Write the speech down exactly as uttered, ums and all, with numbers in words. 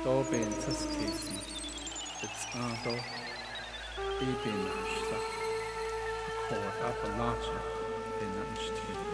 Dó ben tascéí it's andó é ben náisteach chóir ab láte in an istí.